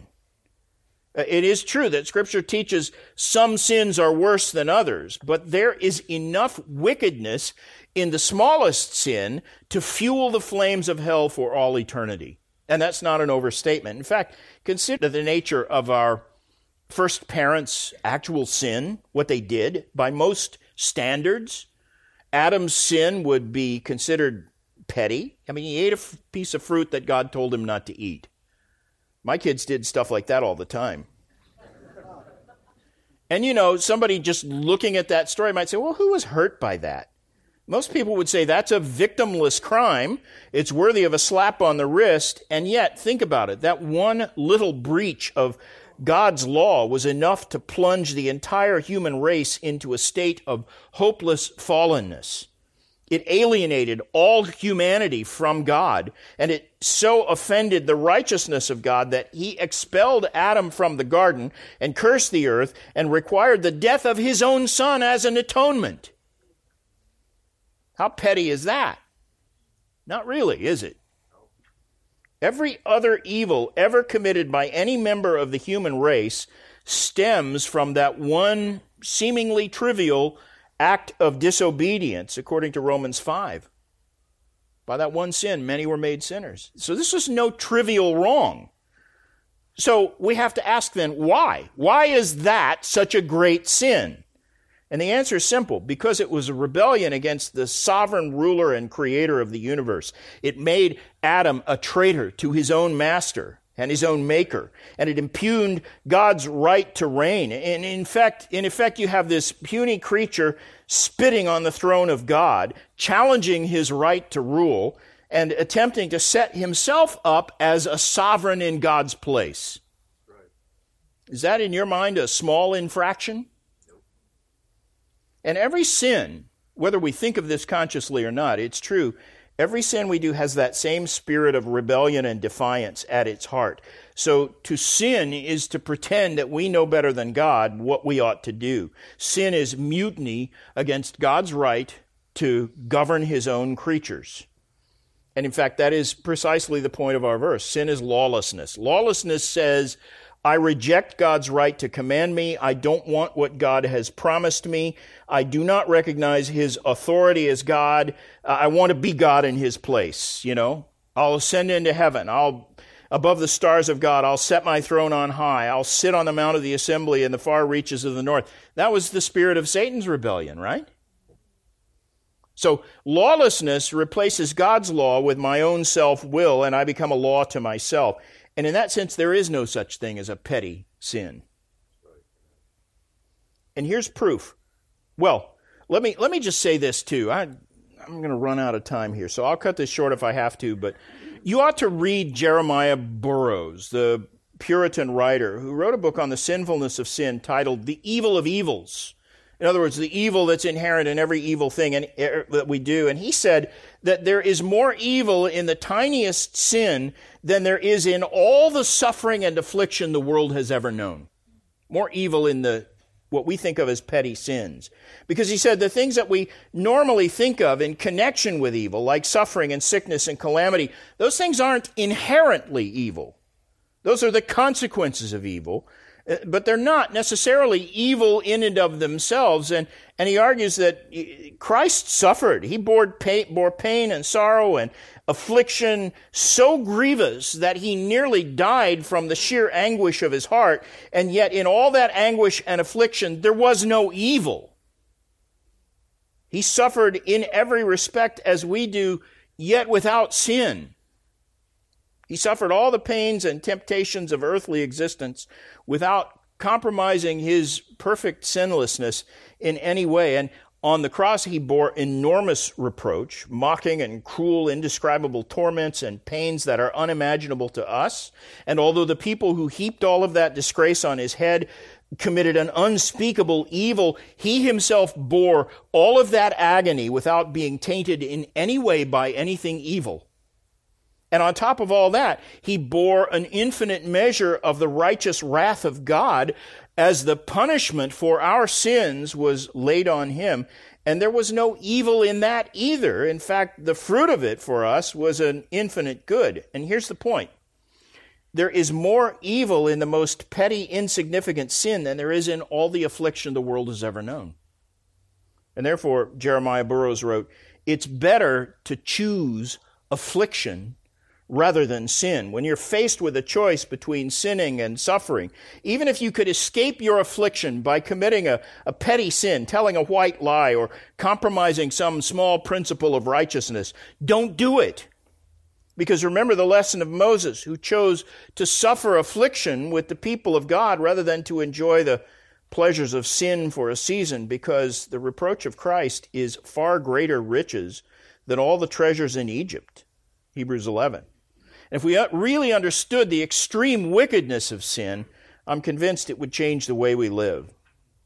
It is true that Scripture teaches some sins are worse than others, but there is enough wickedness in the smallest sin to fuel the flames of hell for all eternity. And that's not an overstatement. In fact, consider the nature of our first parents' actual sin, what they did. By most standards, Adam's sin would be considered petty. I mean, he ate a f- piece of fruit that God told him not to eat. My kids did stuff like that all the time. And you know, somebody just looking at that story might say, well, who was hurt by that? Most people would say that's a victimless crime. It's worthy of a slap on the wrist. And yet, think about it. That one little breach of God's law was enough to plunge the entire human race into a state of hopeless fallenness. It alienated all humanity from God, and it so offended the righteousness of God that he expelled Adam from the garden and cursed the earth and required the death of his own son as an atonement. How petty is that? Not really, is it? Every other evil ever committed by any member of the human race stems from that one seemingly trivial act of disobedience, according to Romans five. By that one sin, many were made sinners. So this is no trivial wrong. So we have to ask then, why? Why is that such a great sin? And the answer is simple: because it was a rebellion against the sovereign ruler and creator of the universe. It made Adam a traitor to his own master and his own maker, and it impugned God's right to reign. And in fact, in effect, you have this puny creature spitting on the throne of God, challenging his right to rule, and attempting to set himself up as a sovereign in God's place. Right. Is that, in your mind, a small infraction? Nope. And every sin, whether we think of this consciously or not, it's true, every sin we do has that same spirit of rebellion and defiance at its heart. So to sin is to pretend that we know better than God what we ought to do. Sin is mutiny against God's right to govern his own creatures. And in fact, that is precisely the point of our verse. Sin is lawlessness. Lawlessness says, I reject God's right to command me. I don't want what God has promised me. I do not recognize his authority as God. Uh, I want to be God in his place, you know. I'll ascend into heaven. I'll, above the stars of God, I'll set my throne on high. I'll sit on the mount of the assembly in the far reaches of the north. That was the spirit of Satan's rebellion, right? So lawlessness replaces God's law with my own self-will, and I become a law to myself. And in that sense, there is no such thing as a petty sin. And here's proof. Well, let me let me just say this too. I, I'm going to run out of time here, so I'll cut this short if I have to. But you ought to read Jeremiah Burroughs, the Puritan writer, who wrote a book on the sinfulness of sin titled The Evil of Evils. In other words, the evil that's inherent in every evil thing and, er, that we do. And he said that there is more evil in the tiniest sin than there is in all the suffering and affliction the world has ever known. More evil in the what we think of as petty sins. Because he said the things that we normally think of in connection with evil, like suffering and sickness and calamity, those things aren't inherently evil. Those are the consequences of evil. But they're not necessarily evil in and of themselves. And, and he argues that Christ suffered. He bore pain, bore pain and sorrow and affliction so grievous that he nearly died from the sheer anguish of his heart. And yet in all that anguish and affliction, there was no evil. He suffered in every respect as we do, yet without sin. He suffered all the pains and temptations of earthly existence without compromising his perfect sinlessness in any way. And on the cross, he bore enormous reproach, mocking and cruel, indescribable torments and pains that are unimaginable to us. And although the people who heaped all of that disgrace on his head committed an unspeakable evil, he himself bore all of that agony without being tainted in any way by anything evil. And on top of all that, he bore an infinite measure of the righteous wrath of God as the punishment for our sins was laid on him. And there was no evil in that either. In fact, the fruit of it for us was an infinite good. And here's the point. There is more evil in the most petty, insignificant sin than there is in all the affliction the world has ever known. And therefore, Jeremiah Burroughs wrote, it's better to choose affliction rather than sin. When you're faced with a choice between sinning and suffering, even if you could escape your affliction by committing a, a petty sin, telling a white lie, or compromising some small principle of righteousness, don't do it. Because remember the lesson of Moses, who chose to suffer affliction with the people of God rather than to enjoy the pleasures of sin for a season, because the reproach of Christ is far greater riches than all the treasures in Egypt. Hebrews eleven. And if we really understood the extreme wickedness of sin, I'm convinced it would change the way we live.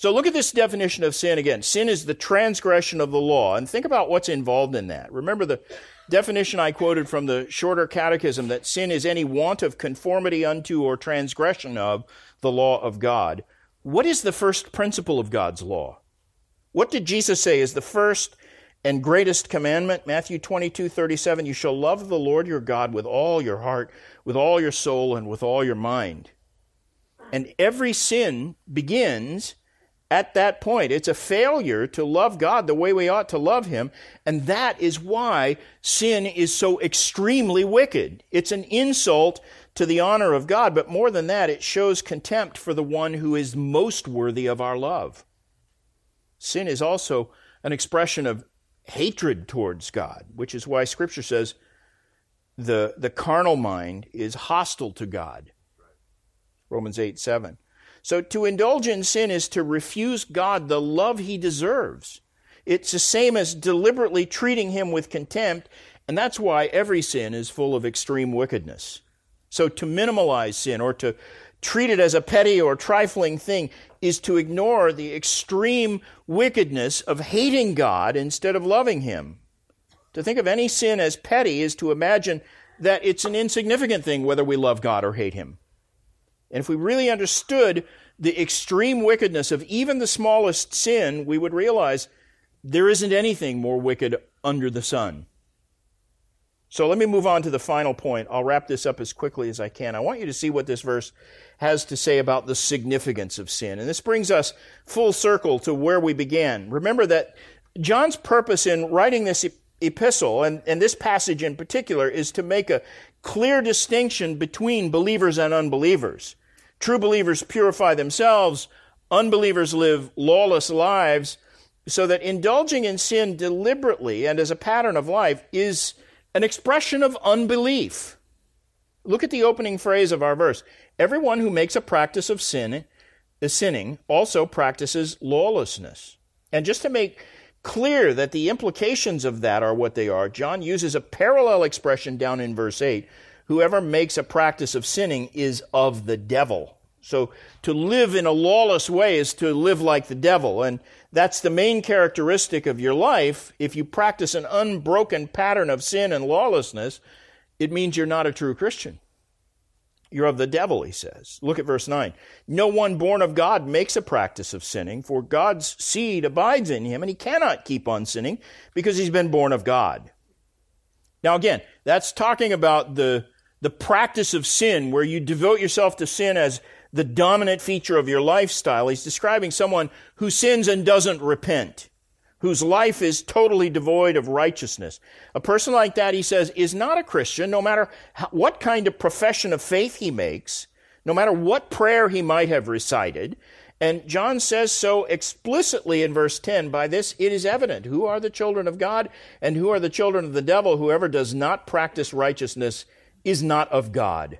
So look at this definition of sin again. Sin is the transgression of the law. And think about what's involved in that. Remember the definition I quoted from the Shorter Catechism, that sin is any want of conformity unto or transgression of the law of God. What is the first principle of God's law? What did Jesus say is the first and greatest commandment? Matthew twenty-two thirty-seven, you shall love the Lord your God with all your heart, with all your soul, and with all your mind. And every sin begins at that point. It's a failure to love God the way we ought to love him, and that is why sin is so extremely wicked. It's an insult to the honor of God, but more than that, it shows contempt for the one who is most worthy of our love. Sin is also an expression of hatred towards God, which is why Scripture says the, the carnal mind is hostile to God. Romans eight seven. So to indulge in sin is to refuse God the love he deserves. It's the same as deliberately treating him with contempt, and that's why every sin is full of extreme wickedness. So to minimalize sin or to treat it as a petty or trifling thing is to ignore the extreme wickedness of hating God instead of loving him. To think of any sin as petty is to imagine that it's an insignificant thing whether we love God or hate him. And if we really understood the extreme wickedness of even the smallest sin, we would realize there isn't anything more wicked under the sun. So let me move on to the final point. I'll wrap this up as quickly as I can. I want you to see what this verse has to say about the significance of sin. And this brings us full circle to where we began. Remember that John's purpose in writing this epistle, and, and this passage in particular, is to make a clear distinction between believers and unbelievers. True believers purify themselves, unbelievers live lawless lives, so that indulging in sin deliberately and as a pattern of life is an expression of unbelief. Look at the opening phrase of our verse. Everyone who makes a practice of sin, is sinning, also practices lawlessness. And just to make clear that the implications of that are what they are, John uses a parallel expression down in verse eight. Whoever makes a practice of sinning is of the devil. So to live in a lawless way is to live like the devil. And that's the main characteristic of your life. If you practice an unbroken pattern of sin and lawlessness, it means you're not a true Christian. You're of the devil, he says. Look at verse nine. No one born of God makes a practice of sinning, for God's seed abides in him, and he cannot keep on sinning because he's been born of God. Now again, that's talking about the, the practice of sin, where you devote yourself to sin as the dominant feature of your lifestyle. He's describing someone who sins and doesn't repent, whose life is totally devoid of righteousness. A person like that, he says, is not a Christian, no matter how, what kind of profession of faith he makes, no matter what prayer he might have recited. And John says so explicitly in verse ten, by this it is evident who are the children of God and who are the children of the devil. Whoever does not practice righteousness is not of God.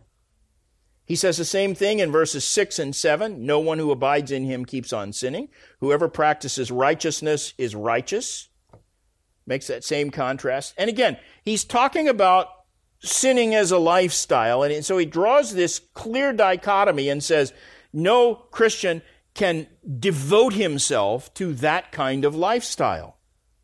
He says the same thing in verses six and seven. No one who abides in him keeps on sinning. Whoever practices righteousness is righteous. Makes that same contrast. And again, he's talking about sinning as a lifestyle. And so he draws this clear dichotomy and says, no Christian can devote himself to that kind of lifestyle.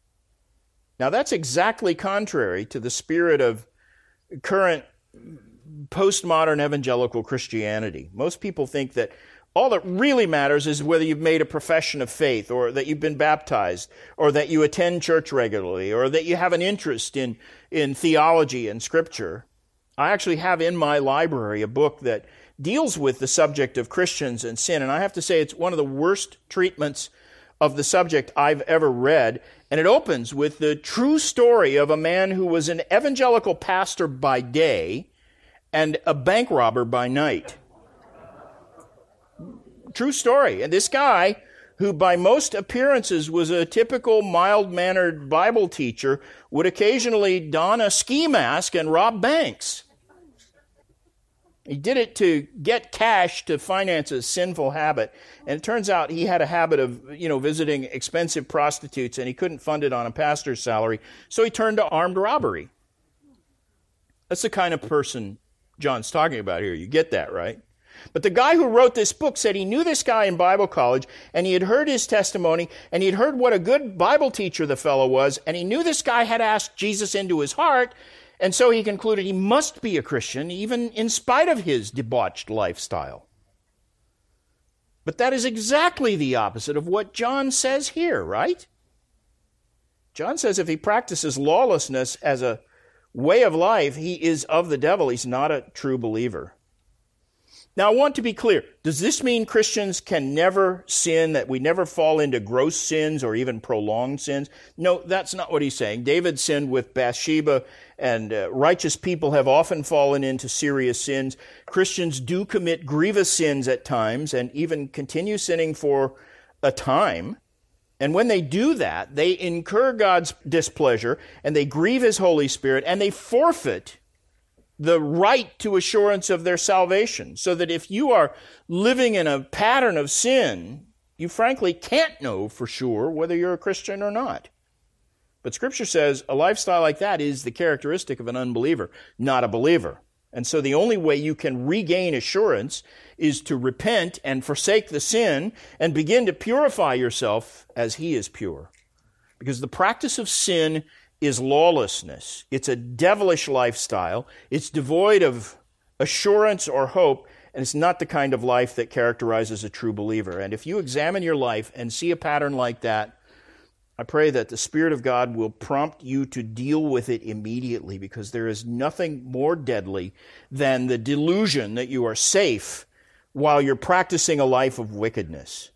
Now that's exactly contrary to the spirit of current postmodern evangelical Christianity. Most people think that all that really matters is whether you've made a profession of faith, or that you've been baptized, or that you attend church regularly, or that you have an interest in, in theology and Scripture. I actually have in my library a book that deals with the subject of Christians and sin, and I have to say it's one of the worst treatments of the subject I've ever read. And it opens with the true story of a man who was an evangelical pastor by day and a bank robber by night. True story. And this guy, who by most appearances was a typical mild-mannered Bible teacher, would occasionally don a ski mask and rob banks. He did it to get cash to finance a sinful habit. And it turns out he had a habit of, you know, visiting expensive prostitutes, and he couldn't fund it on a pastor's salary, so he turned to armed robbery. That's the kind of person John's talking about here. You get that, right? But the guy who wrote this book said he knew this guy in Bible college, and he had heard his testimony, and he had heard what a good Bible teacher the fellow was, and he knew this guy had asked Jesus into his heart, and so he concluded he must be a Christian, even in spite of his debauched lifestyle. But that is exactly the opposite of what John says here, right? John says if he practices lawlessness as a way of life, he is of the devil. He's not a true believer. Now, I want to be clear. Does this mean Christians can never sin, that we never fall into gross sins or even prolonged sins? No, that's not what he's saying. David sinned with Bathsheba, and uh, righteous people have often fallen into serious sins. Christians do commit grievous sins at times and even continue sinning for a time. And when they do that, they incur God's displeasure, and they grieve His Holy Spirit, and they forfeit the right to assurance of their salvation. So that if you are living in a pattern of sin, you frankly can't know for sure whether you're a Christian or not. But Scripture says a lifestyle like that is the characteristic of an unbeliever, not a believer. And so the only way you can regain assurance is to repent and forsake the sin and begin to purify yourself as He is pure. Because the practice of sin is lawlessness. It's a devilish lifestyle. It's devoid of assurance or hope, and it's not the kind of life that characterizes a true believer. And if you examine your life and see a pattern like that, I pray that the Spirit of God will prompt you to deal with it immediately, because there is nothing more deadly than the delusion that you are safe while you're practicing a life of wickedness.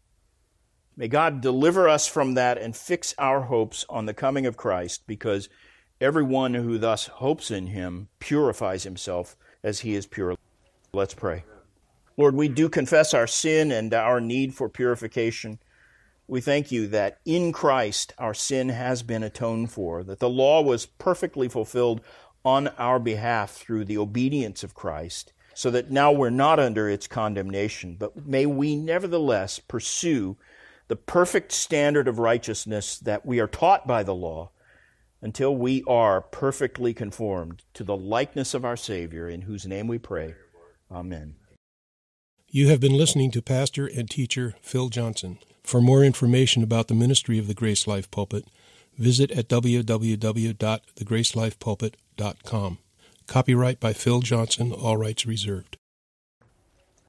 May God deliver us from that and fix our hopes on the coming of Christ, because everyone who thus hopes in Him purifies himself as He is pure. Let's pray. Lord, we do confess our sin and our need for purification. We thank You that in Christ our sin has been atoned for, that the law was perfectly fulfilled on our behalf through the obedience of Christ, so that now we're not under its condemnation. But may we nevertheless pursue the perfect standard of righteousness that we are taught by the law until we are perfectly conformed to the likeness of our Savior, in whose name we pray. Amen. You have been listening to Pastor and Teacher Phil Johnson. For more information about the ministry of the Grace Life Pulpit, visit at w w w dot the grace life pulpit dot com. Copyright by Phil Johnson, all rights reserved.